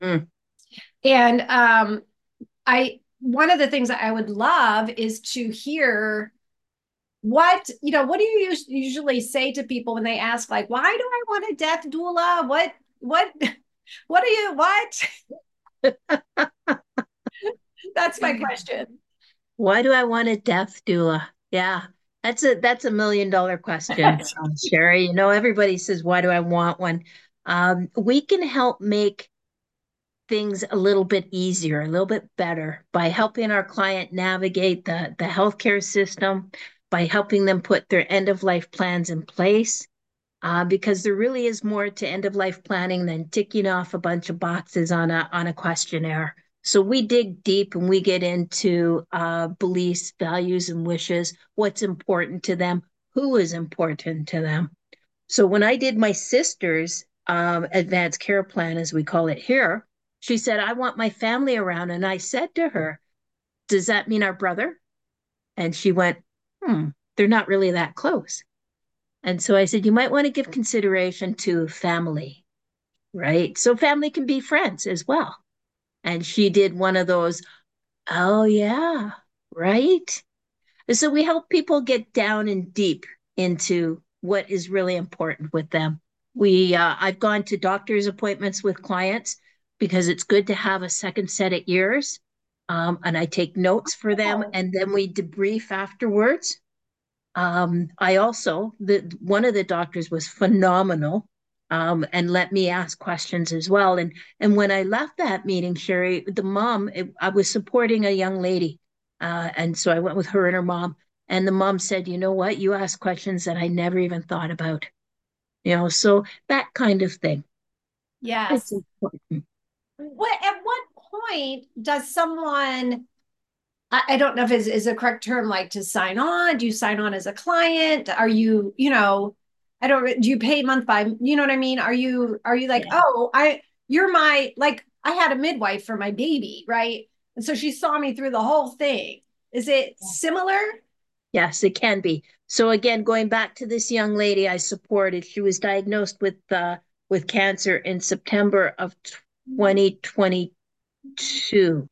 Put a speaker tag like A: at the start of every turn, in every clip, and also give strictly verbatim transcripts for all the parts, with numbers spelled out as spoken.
A: Mm.
B: And um, I one of the things that I would love is to hear what, you know, what do you us- usually say to people when they ask, like, why do I want a death doula? What, what, what are you, what? That's my question.
A: Why do I want a death doula? Yeah, that's a that's a million dollar question, uh, Sherry. You know, everybody says, "Why do I want one?" Um, we can help make things a little bit easier, a little bit better by helping our client navigate the the healthcare system, by helping them put their end of life plans in place. Uh, because there really is more to end of life planning than ticking off a bunch of boxes on a on a questionnaire. So we dig deep and we get into uh, beliefs, values, and wishes, what's important to them, who is important to them. So when I did my sister's um, advanced care plan, as we call it here, she said, I want my family around. And I said to her, does that mean our brother? And she went, hmm, they're not really that close. And so I said, you might want to give consideration to family, right? So family can be friends as well. And she did one of those, oh, yeah, right. So we help people get down and deep into what is really important with them. We, uh, I've gone to doctor's appointments with clients because it's good to have a second set of ears. Um, and I take notes for them,
B: Oh,
A: and then we debrief afterwards. Um, I also, the one of the doctors was phenomenal, um, and let me ask questions as well. And and when I left that meeting, Sherry, the mom, it, I was supporting a young lady, uh, and so I went with her and her mom. And the mom said, "You know what? You asked questions that I never even thought about. You know, so that kind of thing. It's
B: yes.
A: important."
B: What at what point does someone, I, I don't know if is is a correct term, like to sign on? Do you sign on as a client? Are you, you know, I don't, do you pay month by, you know what I mean? Are you are you like,
A: Yeah.
B: oh, I you're my, like I had a midwife for my baby, right? And so she saw me through the whole thing. Is it similar?
A: Yes, it can be. So again, going back to this young lady I supported, she was diagnosed with uh, with cancer in September of twenty twenty-two.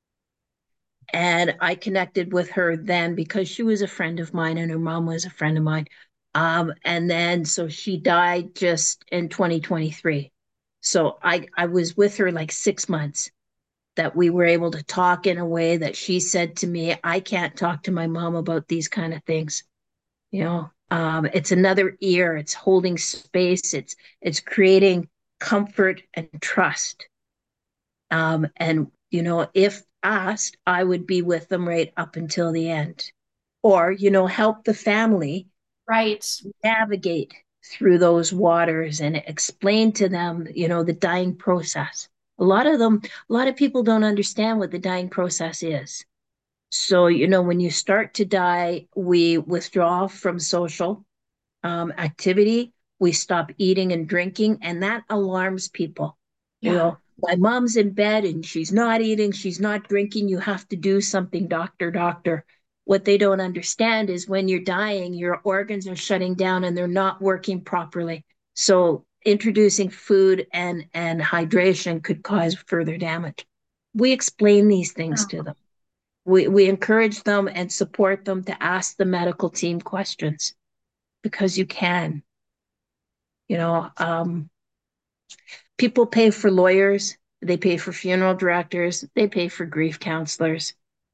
A: And I connected with her then because she was a friend of mine and her mom was a friend of mine. Um, and then so she died just in twenty twenty-three. So I I was with her like six months that we were able to talk in a way that she said to me, I can't talk to my mom about these kind of things. You know, um, it's another ear, it's holding space, it's it's creating comfort and trust. Um, and you know, if asked, I would be with them right up until the end, or you know, help the family
B: Right.
A: navigate through those waters and explain to them, you know, the dying process. A lot of them, a lot of people don't understand what the dying process is. So, you know, when you start to die, we withdraw from social um, activity. We stop eating and drinking, and that alarms people. You
B: Yeah.
A: know, my mom's in bed and she's not eating, she's not drinking. You have to do something, doctor, doctor. What they don't understand is when you're dying, your organs are shutting down and they're not working properly. So introducing food and, and hydration could cause further damage. We explain these things to them. We, we encourage them and support them to ask the medical team questions because you can. You know, um, people pay for lawyers, they pay for funeral directors, they pay for grief counselors.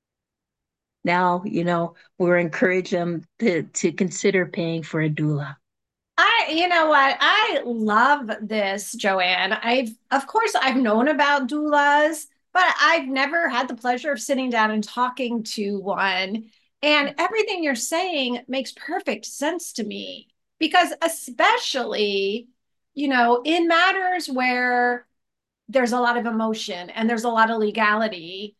A: Now, you know, we're encouraging them to, to consider paying for a doula.
B: I, you know what? I love this, Joanne. I've, of course, I've known about doulas, but I've never had the pleasure of sitting down and talking to one. And everything you're saying makes perfect sense to me because, especially, you know, in matters where there's a lot of emotion and there's a lot of legality,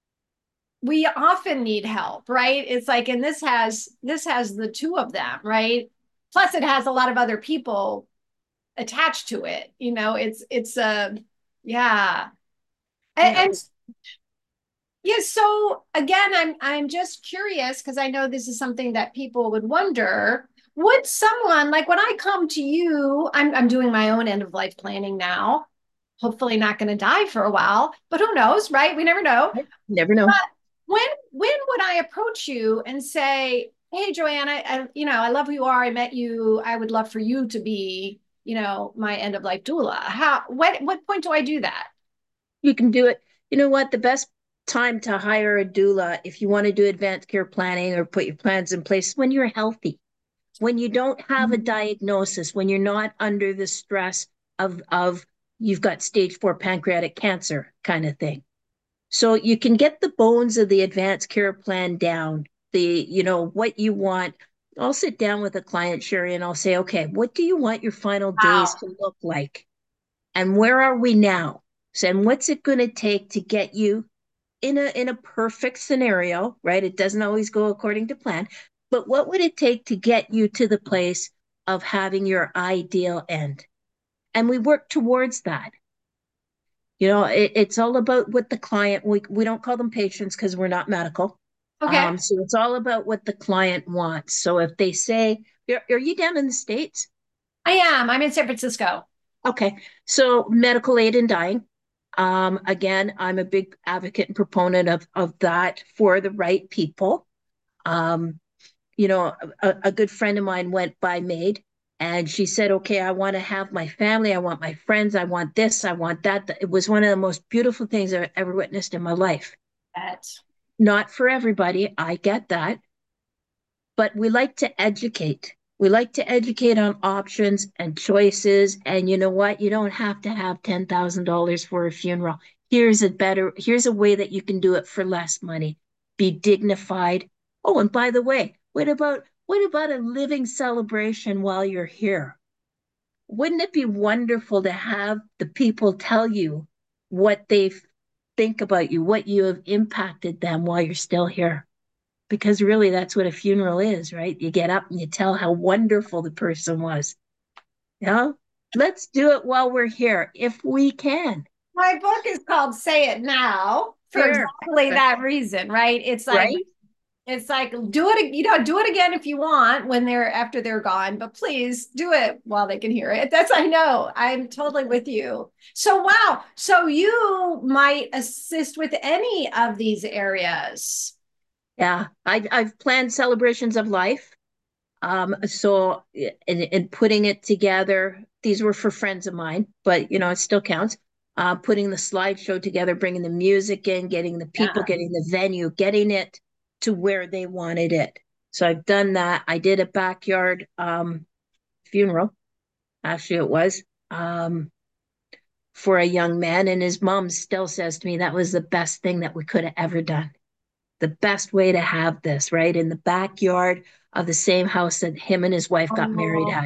B: we often need help, right? It's like, and this has this has the two of them, right? Plus, it has a lot of other people attached to it. You know, it's it's a uh, yeah, and,
A: Yeah.
B: and yeah. So again, I'm I'm just curious because I know this is something that people would wonder. Would someone, like when I come to you, I'm I'm doing my own end of life planning now. hopefully not going to die for a while, but who knows, right? We never know.
A: Right? Never know.
B: But when when would I approach you and say, "Hey, Joanna, I, you know, I love who you are. I met you. I would love for you to be, you know, my end of life doula." How? What? What point do I do that?
A: You can do it. You know what? The best time to hire a doula, if you want to do advanced care planning or put your plans in place, is when you're healthy, when you don't have a diagnosis, when you're not under the stress of of you've got stage four pancreatic cancer kind of thing. So you can get the bones of the advanced care plan down, the, you know, what you want. I'll sit down with a client, Sherry, and I'll say, okay, what do you want your final days
B: Wow.
A: to look like? And where are we now? So, and what's it going to take to get you in a in a perfect scenario, right? It doesn't always go according to plan, but what would it take to get you to the place of having your ideal end? And we work towards that. You know, it, it's all about what the client, we, we don't call them patients because we're not medical.
B: Okay.
A: Um, so it's all about what the client wants. So if they say, are, are you down in the States?
B: I am. I'm in San Francisco.
A: Okay. So medical aid in dying. Um, again, I'm a big advocate and proponent of, of that for the right people. Um, you know, a, a good friend of mine went by MAID and she said, okay, I want to have my family. I want my friends. I want this. I want that. It was one of the most beautiful things I've ever witnessed in my life.
B: That.
A: Not for everybody. I get that. But we like to educate. We like to educate on options and choices. And you know what? You don't have to have ten thousand dollars for a funeral. Here's a better, here's a way that you can do it for less money. Be dignified. Oh, and by the way, what about what about a living celebration while you're here? Wouldn't it be wonderful to have the people tell you what they think about you, what you have impacted them while you're still here? Because really that's what a funeral is, right? You get up and you tell how wonderful the person was. You know, let's do it while we're here if we can.
B: My book is called Say It Now for
A: There,
B: exactly that reason, right? It's like
A: right?
B: it's like do it, you know, do it again if you want when they're after they're gone, but please do it while they can hear it. That's I know. I'm totally with you. So wow. So you might assist with any of these areas.
A: Yeah, I, I've planned celebrations of life. Um, so in, in putting it together, these were for friends of mine, but you know, it still counts. Uh, putting the slideshow together, bringing the music in, getting the people,
B: Yeah.
A: getting the venue, getting it to where they wanted it. So I've done that. I did a backyard um, funeral. Actually, it was um, for a young man, and his mom still says to me that was the best thing that we could have ever done. The best way to have this, right? In the backyard of the same house that him and his wife got married
B: Oh,
A: at.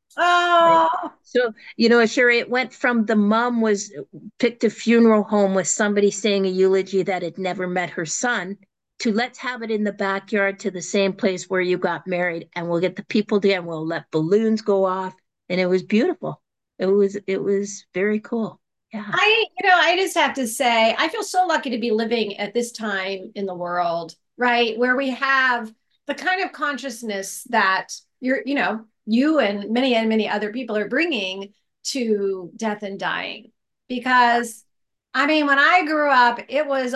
A: Right.
B: oh,
A: So, you know, Sherry, it went from the mom was picked a funeral home with somebody saying a eulogy that had never met her son to let's have it in the backyard to the same place where you got married and we'll get the people there and we'll let balloons go off. And it was beautiful. It was, it was very cool. Yeah.
B: I, you know, I just have to say, I feel so lucky to be living at this time in the world, right? Where we have the kind of consciousness that you're, you know, you and many and many other people are bringing to death and dying. Because, I mean, when I grew up, it was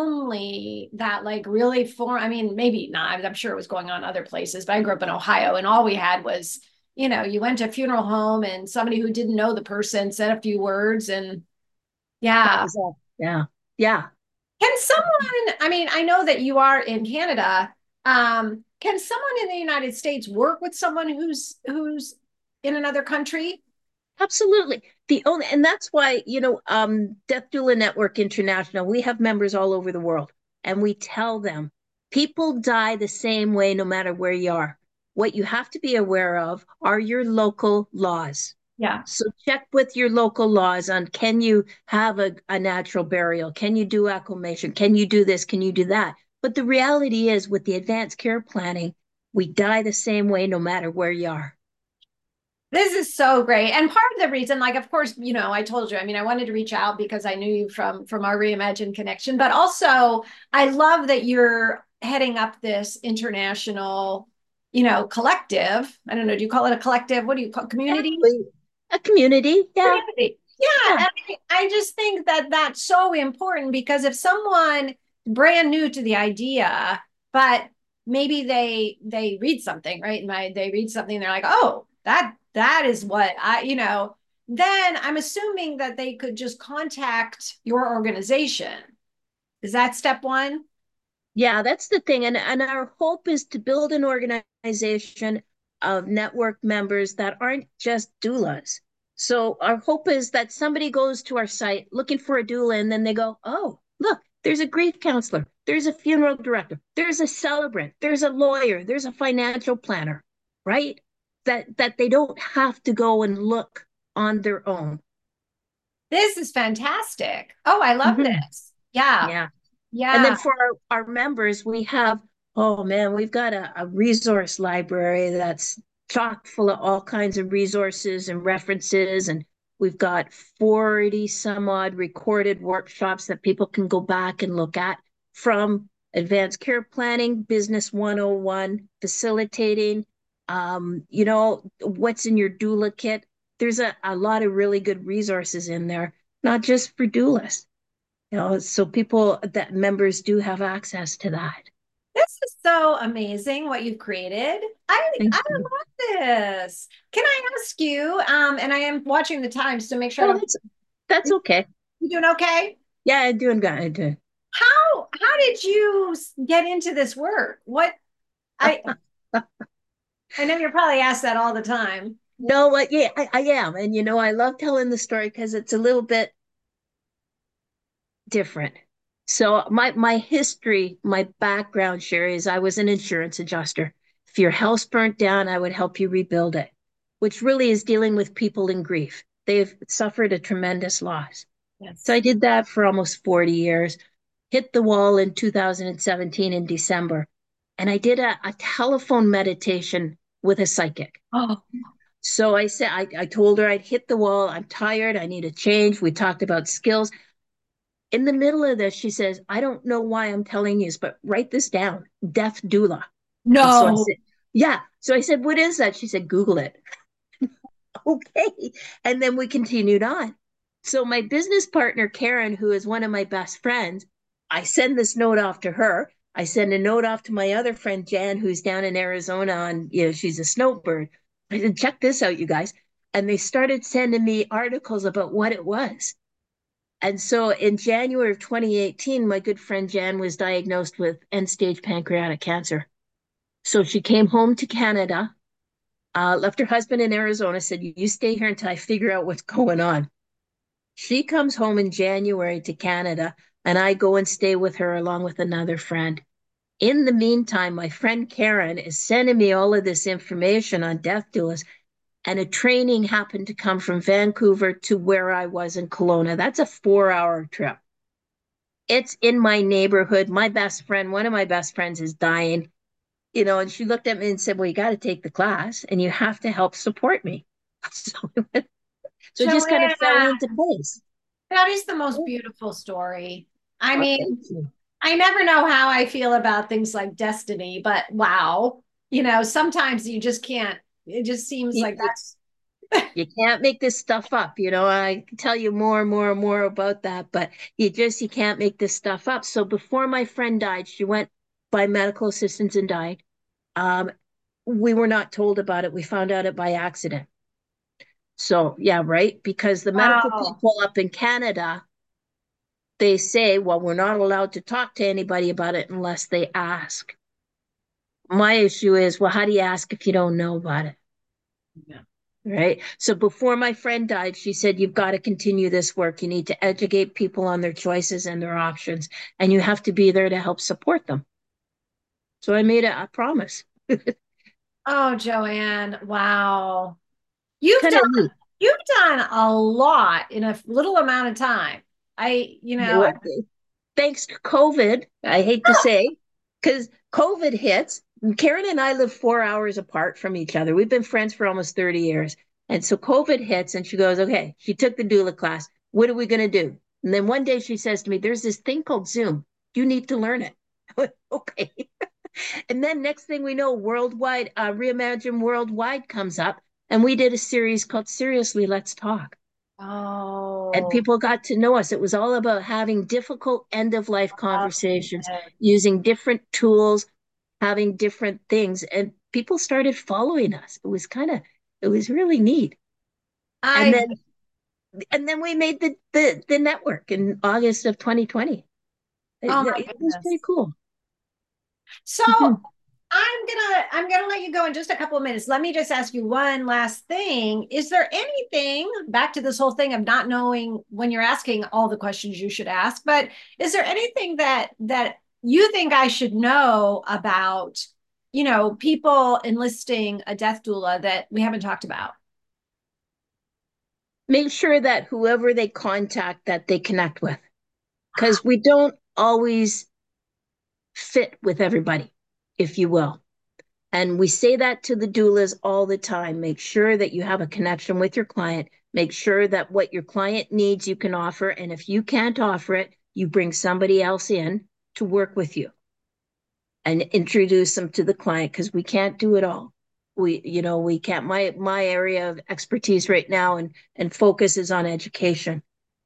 B: only that, like, really form. I mean, maybe not, I'm sure it was going on other places, but I grew up in Ohio and all we had was, you know, you went to a funeral home and somebody who didn't know the person said a few words and
A: That
B: yeah.
A: was all. Yeah. Yeah.
B: Can someone, I mean, I know that you are in Canada. Um, can someone in the United States work with someone who's who's in another country?
A: Absolutely. The only, and that's why, you know, um, Death Doula Network International, we have members all over the world, and we tell them people die the same way no matter where you are. What you have to be aware of are your local laws.
B: Yeah.
A: So check with your local laws on can you have a, a natural burial? Can you do acclimation? Can you do this? Can you do that? But the reality is, with the advanced care planning, we die the same way no matter where you are.
B: This is so great. And part of the reason, like, of course, you know, I told you, I mean, I wanted to reach out because I knew you from from our Reimagined connection, but also I love that you're heading up this international, you know, collective. I don't know, do you call it a collective? What do you call
A: Yeah,
B: community?
A: we, a community. Yeah.
B: Community. Yeah,
A: Yeah,
B: and I, I just think that that's so important because if someone brand new to the idea, but maybe they they read something, right? And I, they read something, they're like, oh, that that is what I, you know, then I'm assuming that they could just contact your organization. Is that step one?
A: yeah, that's the thing. And, and our hope is to build an organization of network members that aren't just doulas. So our hope is that somebody goes to our site looking for a doula and then they go, oh, look, there's a grief counselor, there's a funeral director, there's a celebrant, there's a lawyer, there's a financial planner, right? That that they don't have to go and look on their own.
B: This is fantastic. Oh, I love
A: Mm-hmm.
B: this. Yeah.
A: Yeah. And
B: Yeah.
A: then for our, our members, we have, oh man, we've got a, a resource library that's chock full of all kinds of resources and references. And we've got forty some odd recorded workshops that people can go back and look at, from advanced care planning, business one oh one, facilitating, um, you know, what's in your doula kit. There's a, a lot of really good resources in there, not just for doulas. You know, so people that members do have access to that.
B: This is so amazing what you've created. I
A: Thank
B: I
A: you.
B: love this. Can I ask you, um, and I am watching the times to make sure I
A: Oh,
B: don't,
A: that's that's okay.
B: you doing okay?
A: Yeah, I'm doing good.
B: How how did you get into this work? What I I know you're probably asked that all the time.
A: No, what? Yeah, I, I am, and you know, I love telling the story because it's a little bit different. So my my history, my background, Sherry, is I was an insurance adjuster. If your house burnt down, I would help you rebuild it, which really is dealing with people in grief. They've suffered a tremendous loss. So I
B: Yes.
A: did that for almost forty years, hit the wall in two thousand seventeen in December. And I did a, a telephone meditation with a psychic.
B: Oh,
A: So I said, I, I told her I'd hit the wall. I'm tired. I need a change. We talked about skills. In the middle of this, she says, I don't know why I'm telling you this, but write this down, deaf doula. And so I
B: no.
A: said, yeah. So I said, what is that? She said, Google it. Okay. And then we continued on. So my business partner, Karen, who is one of my best friends, I send this note off to her. I send a note off to my other friend, Jan, who's down in Arizona on, you know, she's a snowbird. I said, check this out, you guys. And they started sending me articles about what it was. And so in January of twenty eighteen, my good friend Jan was diagnosed with end stage pancreatic cancer. So she came home to Canada, uh, left her husband in Arizona, said, you stay here until I figure out what's going on. She comes home in January to Canada, and I go and stay with her along with another friend. In the meantime, my friend Karen is sending me all of this information on death doulas, and a training happened to come from Vancouver to where I was in Kelowna. That's a four hour trip. It's in my neighborhood. My best friend, one of my best friends, is dying, you know, and she looked at me and said, well, you got to take the class and you have to help support me. So, so it just kind of fell
B: Joanna,
A: into place.
B: that is the most beautiful story. I
A: Oh,
B: mean,
A: thank you.
B: I never know how I feel about things like destiny, but wow, you know, sometimes you just can't. It just seems
A: You,
B: like
A: you,
B: that's
A: you can't make this stuff up. You know, I can tell you more and more and more about that, but you just, you can't make this stuff up. So before my friend died, she went by medical assistance and died. Um, we were not told about it. We found out it by accident. So yeah, right. Because the medical
B: wow.
A: people up in Canada, they say, well, we're not allowed to talk to anybody about it unless they ask. My issue is, well, how do you ask if you don't know about it?
B: Yeah.
A: Right. So before my friend died, she said, you've got to continue this work. You need to educate people on their choices and their options, and you have to be there to help support them. So I made a, a promise.
B: Oh, Joanne, wow. You've
A: Kind
B: done
A: of neat.
B: you've done a lot in a little amount of time. I, you know, I,
A: Thanks to COVID, I hate to say, because COVID hits. Karen and I live four hours apart from each other. We've been friends for almost thirty years. And so COVID hits and she goes, okay, she took the doula class. What are we going to do? And then one day she says to me, there's this thing called Zoom. You need to learn it. I went, okay. And then next thing we know, Worldwide, uh, Reimagine Worldwide comes up. And we did a series called Seriously, Let's Talk. And
B: Oh,
A: people got to know us. It was all about having difficult end of life conversations, using different tools, having different things. And people started following us. It was kind of, it was really neat. And
B: I
A: then, and then we made the, the, the network in August of twenty twenty. It,
B: oh my
A: it was pretty
B: goodness.
A: cool.
B: So I'm gonna I'm gonna let you go in just a couple of minutes. Let me just ask you one last thing. Is there anything back to this whole thing of not knowing when you're asking all the questions you should ask, but is there anything that that you think I should know about, you know, people enlisting a death doula that we haven't talked about?
A: Make sure that whoever they contact that they connect with, because we don't always fit with everybody, if you will. And we say that to the doulas all the time. Make sure that you have a connection with your client. Make sure that what your client needs, you can offer. And if you can't offer it, you bring somebody else in to work with you and introduce them to the client, because we can't do it all. We, you know, we can't. My my area of expertise right now and and focus is on education.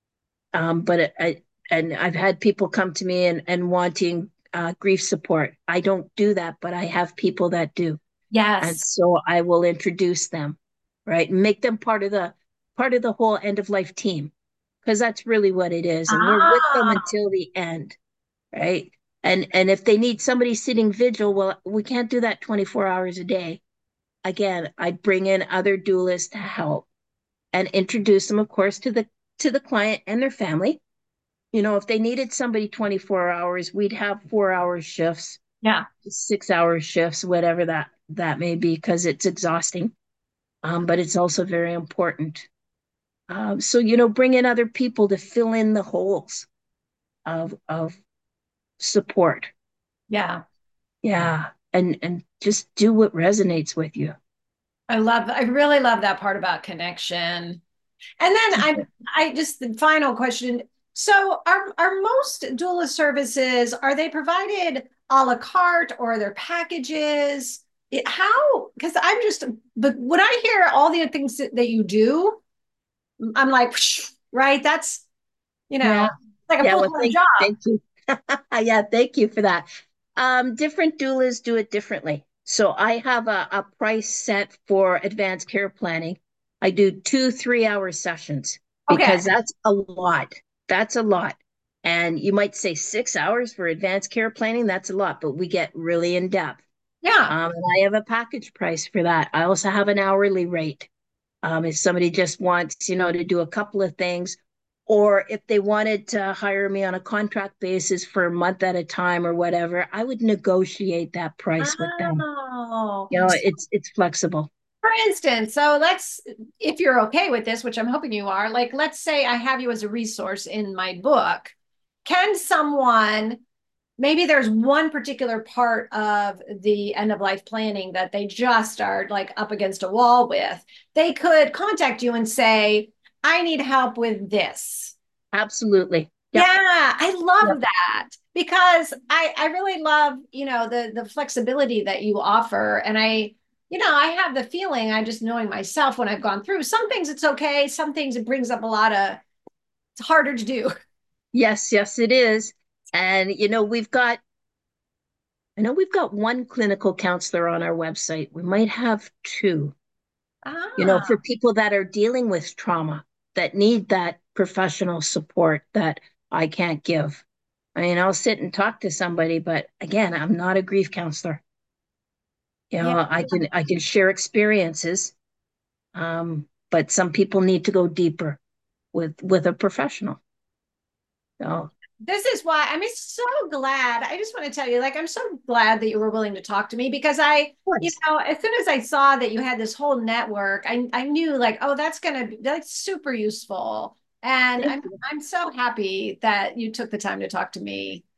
A: Um, but it, I and I've had people come to me and and wanting uh, grief support. I don't do that, but I have people that do. And
B: Yes.
A: so I will introduce them, right? And make them part of the part of the whole end of life team, because that's really what it is. And we're with them
B: Ah,
A: until the end, right? And and if they need somebody sitting vigil, well, we can't do that twenty-four hours a day. Again, I'd bring in other doulas to help and introduce them, of course, to the to the client and their family. You know, if they needed somebody twenty-four hours, we'd have four hour shifts,
B: yeah.
A: six hour shifts, whatever that that may be, because it's exhausting. Um, but it's also very important. Um, so, you know, bring in other people to fill in the holes of of support.
B: Yeah.
A: Yeah, and and just do what resonates with you.
B: I love I really love that part about connection. And then I I just the final question. So are are most doula services, are they provided a la carte or are there packages? It, how, because I'm just, but when I hear all the things that, that you do, I'm like, right, that's, you
A: Yeah,
B: know, like a
A: yeah. Well,
B: full-time
A: thank
B: job.
A: thank you. Yeah, thank you for that. Um, different doulas do it differently. So I have a, a price set for advanced care planning. I do two three hour sessions
B: Okay.
A: because that's a lot. That's a lot. And you might say six hours for advanced care planning. That's a lot, but we get really in depth.
B: Yeah.
A: Um, and I have a package price for that. I also have an hourly rate. Um, if somebody just wants, you know, to do a couple of things, or if they wanted to hire me on a contract basis for a month at a time or whatever, I would negotiate that price with them.
B: Oh.
A: You know, it's it's flexible.
B: For instance, so let's, if you're okay with this, which I'm hoping you are, like, let's say I have you as a resource in my book. Can someone, maybe there's one particular part of the end of life planning that they just are like up against a wall with, they could contact you and say, I need help with this.
A: Absolutely.
B: Yeah,
A: Yep.
B: I
A: Yep.
B: love that because I I really love, you know, the the flexibility that you offer. And I, you know, I have the feeling, I just knowing myself when I've gone through some things it's okay, some things it brings up a lot of, it's harder to do.
A: Yes, yes, it is. And you know, we've got I know we've got one clinical counselor on our website. We might have two, you know, for
B: Ah,
A: people that are dealing with trauma, that need that professional support that I can't give. I mean, I'll sit and talk to somebody, but again, I'm not a grief counselor. You
B: yeah.
A: know, I can I can share experiences, um, but some people need to go deeper with with a professional. So,
B: This is why I'm so glad. I just want to tell you, like, I'm so glad that you were willing to talk to me because I, you
A: course.
B: know, as soon as I saw that you had this whole network, I, I knew like, oh, that's gonna be that's super useful. And
A: Thank
B: I'm
A: you.
B: I'm so happy that you took the time to talk to me.